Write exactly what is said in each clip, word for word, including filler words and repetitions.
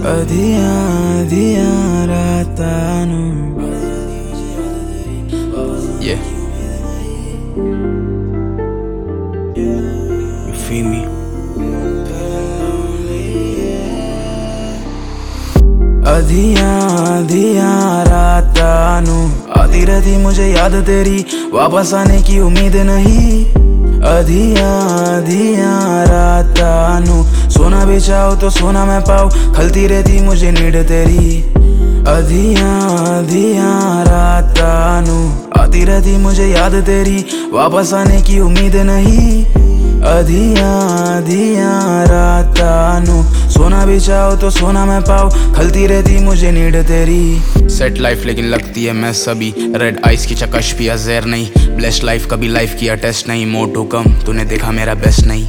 अधियां अधियां रातां नू Yeah. You feel me? अधियां अधियां रातां नू आती रहती मुझे याद तेरी, वापस आने की उम्मीद नहीं। अधियां अधियां रातां नू सोना भी चाहो तो सोना मैं पाऊं, खलती रहती मुझे नीड तेरी। अधियां अधियां रातां नू आती रहती मुझे याद तेरी, वापस आने की उम्मीद नहीं। अधियां अधियां रातां नू सोना भी चाहो तो सोना मैं पाऊं, खलती रहती मुझे नीड तेरी। सेट लाइफ लेकिन लगती है मैं सभी, रेड आइस की चकश पिया जहर नहीं। ब्लेस्ड लाइफ कभी लाइफ किया टेस्ट नहीं। मोर टू कम तूने देखा मेरा बेस्ट नहीं।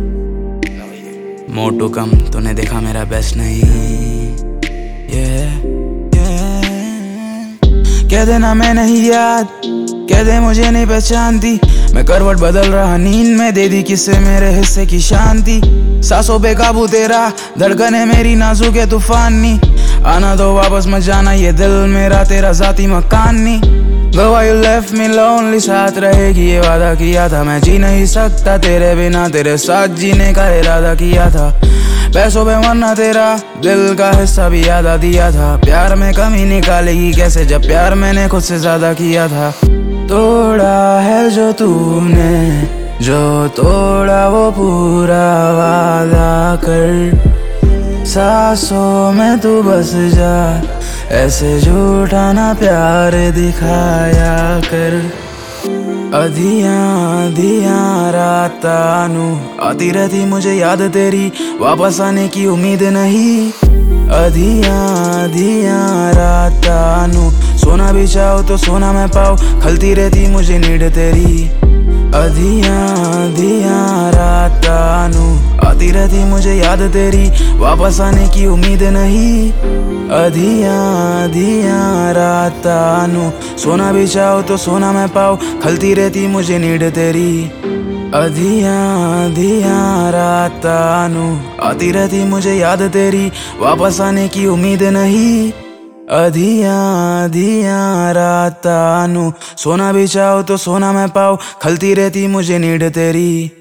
मोर टू कम तूने देखा मेरा बेस्ट नहीं। yeah, yeah. कह देना मैं नहीं याद, कह दे मुझे नहीं पहचानती। मैं करवट बदल रहा नींद में, दे दी किससे मेरे हिस्से की शांति। सांसों पे काबू तेरा, धड़कने मेरी नाजुक है तूफानी। आना दो वापस मत जाना, ये दिल मेरा तेरा जाती मकान नहीं। Girl, you left me lonely, साथ रहेगी ये वादा किया था। मैं जी नहीं सकता तेरे बिना, तेरे साथ जीने का इरादा किया था। पैसों पे मरना तेरा, दिल का हिस्सा भी यादा दिया था। प्यार में कमी निकालेगी कैसे, जब प्यार मैंने खुद से ज्यादा किया था। तोड़ा है जो तूने, जो तोड़ा वो पूरा वादा कर। सांसों में तू बस जा, ऐसे झूठा ना प्यार दिखाया कर। अधियां अधियां रातां नू आती रहती मुझे याद तेरी, वापस आने की उम्मीद नहीं। अधियां अधियां रातां नू सोना भी चाहो तो सोना मैं पाऊं, खलती रहती मुझे नीड तेरी। अधियां अधियां रातां नू आती रहती मुझे याद तेरी, वापस आने की उम्मीद नहीं। अधियां अधियां रातां नू सोना भी चाहो तो सोना मैं पाऊं, खलती रहती मुझे नीड तेरी। अधियां अधियां रातां नू आती रहती मुझे याद तेरी, वापस आने की उम्मीद नहीं। अधियां अधियां रातां नू सोना भी चाहो तो सोना मैं पाऊं, खलती रहती मुझे नीड तेरी।